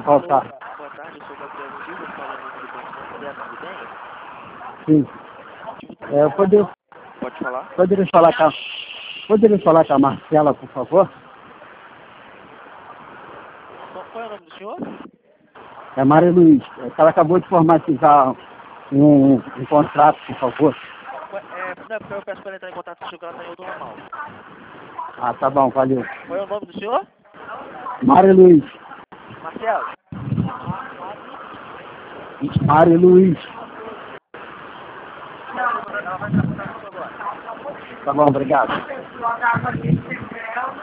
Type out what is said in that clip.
Ó, Alô, tá. boa tarde, eu sou o Gabriel Silva, falando do Banco Moderno, tudo bem? Sim. Eu Pode falar? poderia falar com a Marcela, por favor? Qual é o nome do senhor? É Maria Luiz. Ela acabou de formatizar um contrato, por favor. Não, porque eu peço para ela entrar em contato com o senhor, que ela está em outro ramal. Ah, tá bom, valeu. Qual é o nome do senhor? Maria Luiz. Marcelo. Maria Luiz. Ela vai entrar em contato com o senhor agora. Tá bom, obrigado.